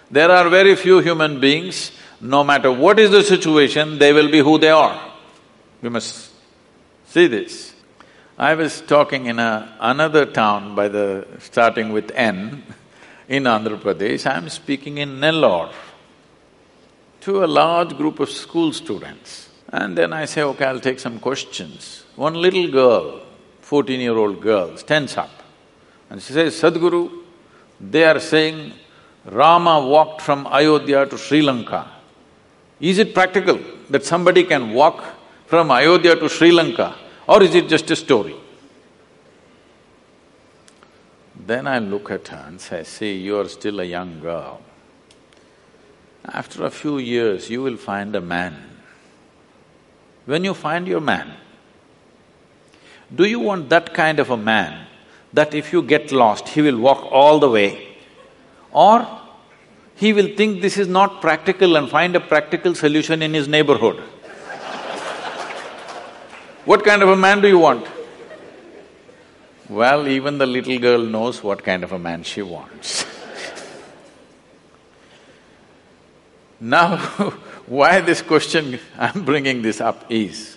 There are very few human beings, no matter what is the situation, they will be who they are. We must see this. I was talking in another town starting with N in Andhra Pradesh. I'm speaking in Nellore to a large group of school students. And then I say, okay, I'll take some questions. One little girl, 14-year-old girl, stands up and she says, Sadhguru, they are saying Rama walked from Ayodhya to Sri Lanka. Is it practical that somebody can walk from Ayodhya to Sri Lanka, or is it just a story? Then I look at her and say, see, you are still a young girl. After a few years, you will find a man. When you find your man, do you want that kind of a man that if you get lost, he will walk all the way? Or he will think this is not practical and find a practical solution in his neighborhood? What kind of a man do you want? Well, even the little girl knows what kind of a man she wants. Now, why this question I'm bringing this up is,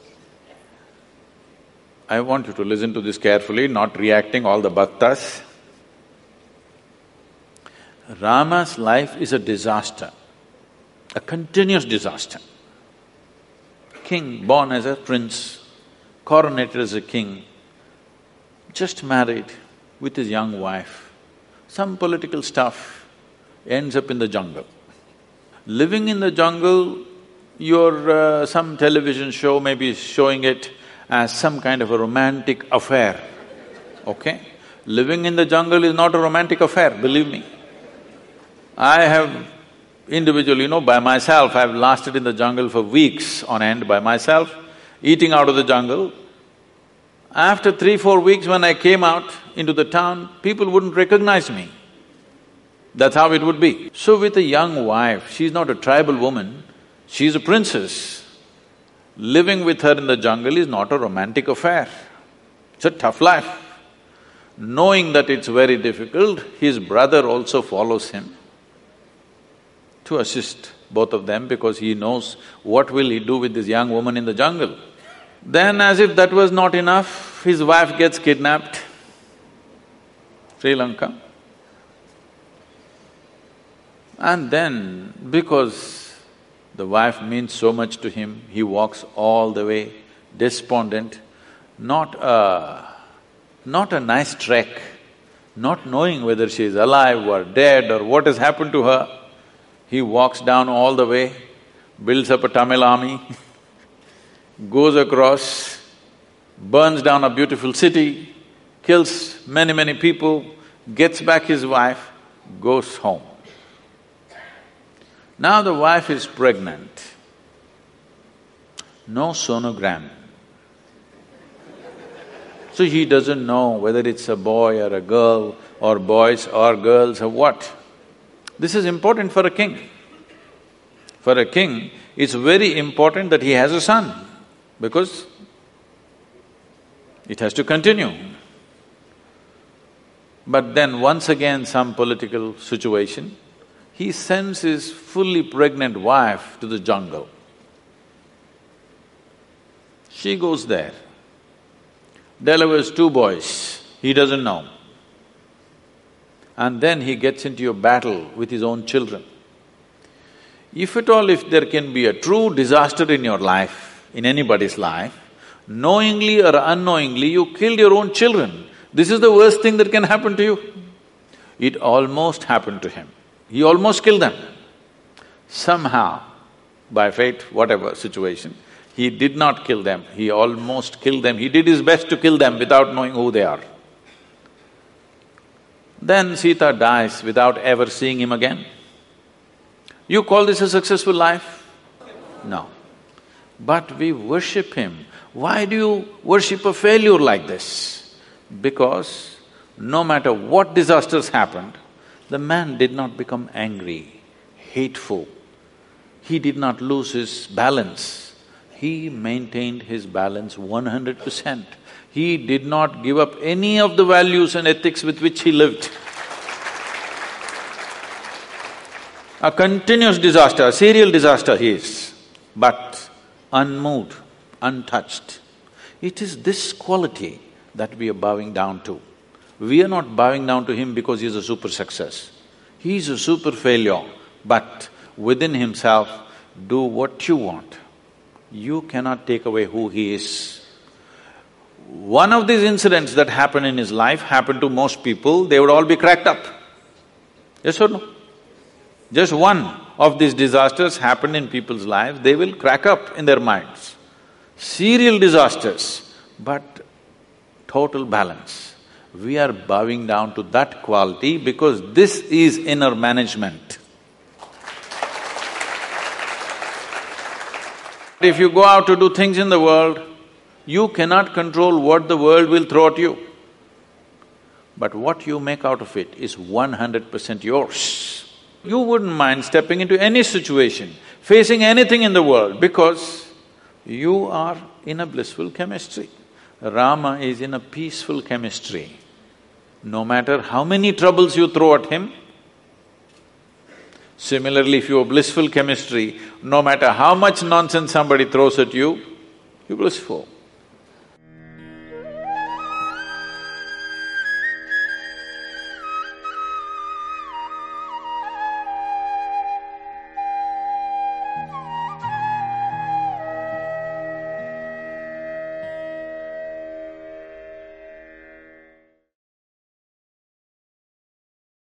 I want you to listen to this carefully, not reacting all the bhaktas. Rama's life is a disaster, a continuous disaster. King, born as a prince, coronated as a king, just married with his young wife, some political stuff, ends up in the jungle. Living in the jungle, some television show may be showing it as some kind of a romantic affair, okay? Living in the jungle is not a romantic affair, believe me. I have individually, by myself, I've lasted in the jungle for weeks on end by myself, eating out of the jungle. After 3-4 weeks when I came out into the town, people wouldn't recognize me. That's how it would be. So with a young wife, she's not a tribal woman, she's a princess. Living with her in the jungle is not a romantic affair, it's a tough life. Knowing that it's very difficult, his brother also follows him to assist both of them because he knows what will he do with this young woman in the jungle. Then as if that was not enough, his wife gets kidnapped, Sri Lanka. And then, because the wife means so much to him, he walks all the way, despondent, not a nice trek, not knowing whether she is alive or dead or what has happened to her. He walks down all the way, builds up a Tamil army, goes across, burns down a beautiful city, kills many people, gets back his wife, goes home. Now the wife is pregnant, no sonogram. So he doesn't know whether it's a boy or a girl or boys or girls or what. This is important for a king. For a king, it's very important that he has a son because it has to continue. But then once again some political situation, he sends his fully pregnant wife to the jungle. She goes there, delivers 2 boys, he doesn't know. And then he gets into a battle with his own children. If at all, if there can be a true disaster in your life, in anybody's life, knowingly or unknowingly you killed your own children. This is the worst thing that can happen to you. It almost happened to him. He almost killed them. Somehow, by fate, whatever situation, he did not kill them, he almost killed them. He did his best to kill them without knowing who they are. Then Sita dies without ever seeing him again. You call this a successful life? No. But we worship him. Why do you worship a failure like this? Because no matter what disasters happened, the man did not become angry, hateful. He did not lose his balance. He maintained his balance 100%. He did not give up any of the values and ethics with which he lived. A continuous disaster, a serial disaster he is, but unmoved, untouched. It is this quality that we are bowing down to. We are not bowing down to him because he's a super success. He is a super failure, but within himself, do what you want. You cannot take away who he is. One of these incidents that happened in his life happened to most people, they would all be cracked up. Yes or no? Just one of these disasters happened in people's lives, they will crack up in their minds. Serial disasters, but total balance. We are bowing down to that quality because this is inner management. If you go out to do things in the world, you cannot control what the world will throw at you. But what you make out of it is 100% yours. You wouldn't mind stepping into any situation, facing anything in the world because you are in a blissful chemistry. Rama is in a peaceful chemistry. No matter how many troubles you throw at him, similarly, if you have blissful chemistry, no matter how much nonsense somebody throws at you, you're blissful.